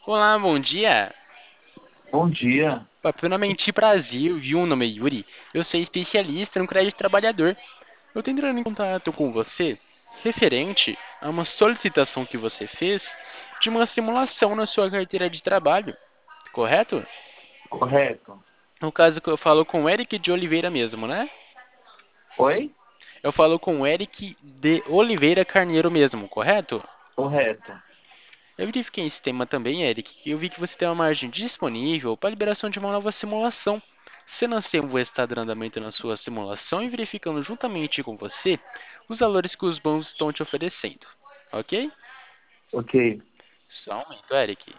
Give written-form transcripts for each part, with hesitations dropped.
Olá, bom dia. Bom dia. Primeiramente, prazer, viu? Meu nome é Yuri. Eu sou especialista no crédito trabalhador. Eu tô entrando em contato com você referente a uma solicitação que você fez de uma simulação na sua carteira de trabalho, correto? Correto. No caso que eu falo com o Eric de Oliveira mesmo, né? Oi? Eu falo com o Eric de Oliveira Carneiro mesmo, correto? Correto. Eu verifiquei esse tema também, Eric, e eu vi que você tem uma margem disponível para liberação de uma nova simulação. Sendo assim, eu vou estar dando andamento na sua simulação e verificando juntamente com você os valores que os bancos estão te oferecendo. Ok? Ok. Só um momento, Eric.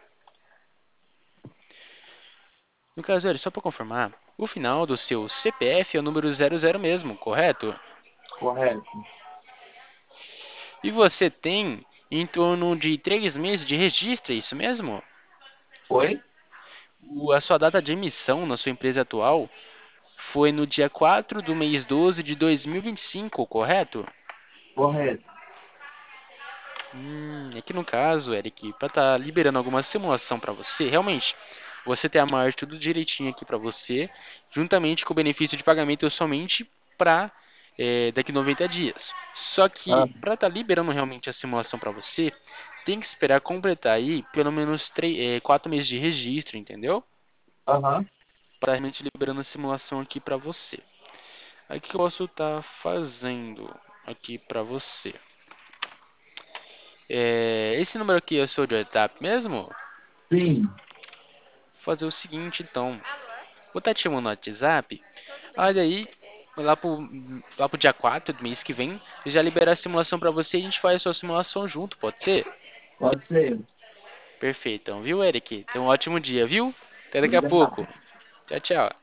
No caso, Eric, só para confirmar, o final do seu CPF é o número 00 mesmo, correto? Correto. E você tem em torno de 3 meses de registro, é isso mesmo? Oi? A sua data de emissão na sua empresa atual foi no dia 4 do mês 12 de 2025, correto? Correto. É que no caso, Eric, para estar liberando alguma simulação para você, realmente, você tem a margem tudo direitinho aqui para você, juntamente com o benefício de pagamento somente para daqui 90 dias. Só Ah, que para estar liberando realmente a simulação para você, tem que esperar completar aí pelo menos 4 meses de registro, entendeu? Aham. Para realmente liberando a simulação aqui para você. Aí o que eu posso estar fazendo aqui para você? Esse número aqui é o seu de WhatsApp mesmo? Sim. Vou fazer o seguinte então. Vou estar te chamando no WhatsApp. Olha aí, lá pro dia 4 do mês que vem, eu já liberar a simulação para você e a gente faz a sua simulação junto, pode ser? Pode ser. Perfeito, então, viu, Eric? Tenha um ótimo dia, viu? Até daqui a Obrigado. pouco. Tchau, tchau.